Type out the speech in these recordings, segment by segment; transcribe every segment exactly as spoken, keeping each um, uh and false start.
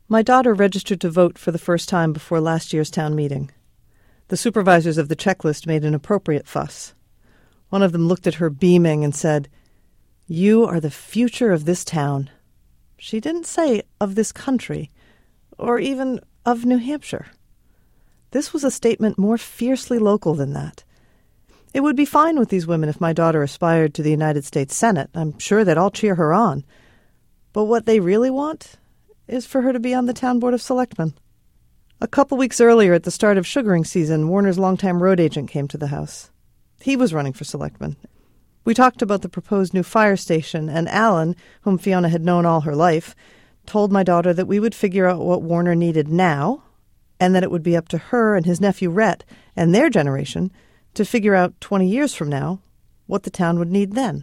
My daughter registered to vote for the first time before last year's town meeting. The supervisors of the checklist made an appropriate fuss. One of them looked at her beaming and said, "You are the future of this town." She didn't say of this country, or even of New Hampshire. This was a statement more fiercely local than that. It would be fine with these women if my daughter aspired to the United States Senate. I'm sure they'd all cheer her on. But what they really want is for her to be on the town board of selectmen. A couple weeks earlier, at the start of sugaring season, Warner's longtime road agent came to the house. He was running for selectman. We talked about the proposed new fire station, and Alan, whom Fiona had known all her life, told my daughter that we would figure out what Warner needed now, and that it would be up to her and his nephew Rhett and their generation to figure out twenty years from now what the town would need then.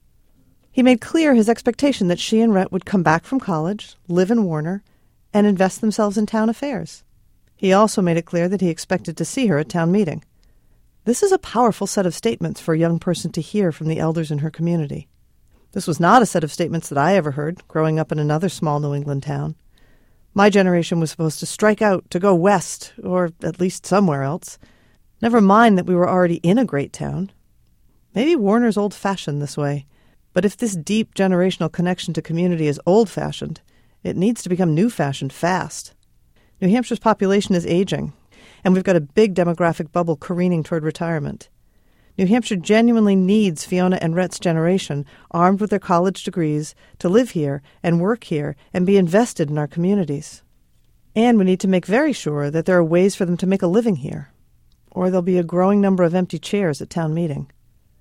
He made clear his expectation that she and Rhett would come back from college, live in Warner, and invest themselves in town affairs. He also made it clear that he expected to see her at town meeting. This is a powerful set of statements for a young person to hear from the elders in her community. This was not a set of statements that I ever heard growing up in another small New England town. My generation was supposed to strike out, to go west, or at least somewhere else. Never mind that we were already in a great town. Maybe Warner's old-fashioned this way. But if this deep generational connection to community is old-fashioned, it needs to become new-fashioned fast. New Hampshire's population is aging, and we've got a big demographic bubble careening toward retirement. New Hampshire genuinely needs Fiona and Rhett's generation, armed with their college degrees, to live here and work here and be invested in our communities. And we need to make very sure that there are ways for them to make a living here, or there'll be a growing number of empty chairs at town meeting.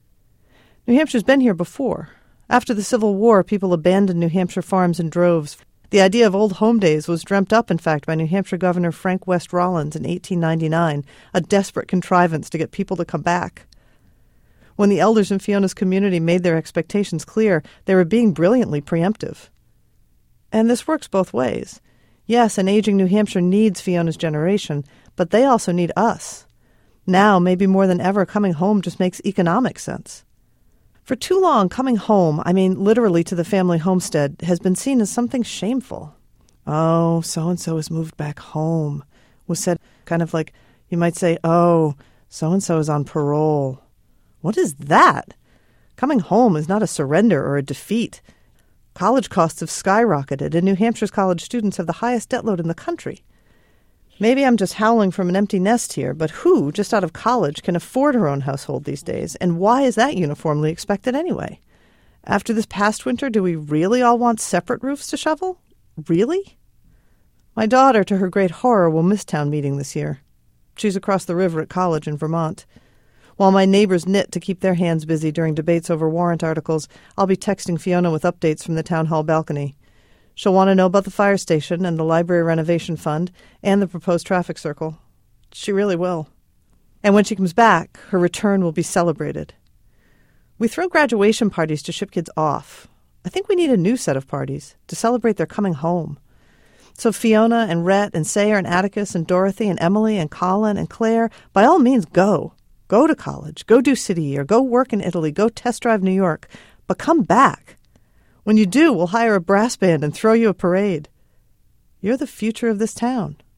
New Hampshire's been here before. After the Civil War, people abandoned New Hampshire farms in droves. The idea of old home days was dreamt up, in fact, by New Hampshire Governor Frank West Rollins in eighteen ninety-nine, a desperate contrivance to get people to come back. When the elders in Fiona's community made their expectations clear, they were being brilliantly preemptive. And this works both ways. Yes, an aging New Hampshire needs Fiona's generation, but they also need us. Now, maybe more than ever, coming home just makes economic sense. For too long, coming home, I mean literally to the family homestead, has been seen as something shameful. Oh, so-and-so has moved back home, was said kind of like you might say, oh, so-and-so is on parole. What is that? Coming home is not a surrender or a defeat. College costs have skyrocketed, and New Hampshire's college students have the highest debt load in the country. Maybe I'm just howling from an empty nest here, but who, just out of college, can afford her own household these days? And why is that uniformly expected anyway? After this past winter, do we really all want separate roofs to shovel? Really? My daughter, to her great horror, will miss town meeting this year. She's across the river at college in Vermont. While my neighbors knit to keep their hands busy during debates over warrant articles, I'll be texting Fiona with updates from the town hall balcony. She'll want to know about the fire station and the library renovation fund and the proposed traffic circle. She really will. And when she comes back, her return will be celebrated. We throw graduation parties to ship kids off. I think we need a new set of parties to celebrate their coming home. So Fiona and Rhett and Sayer and Atticus and Dorothy and Emily and Colin and Claire, by all means, go. Go to college. Go do City Year. Go work in Italy. Go test drive New York. But come back. When you do, we'll hire a brass band and throw you a parade. You're the future of this town.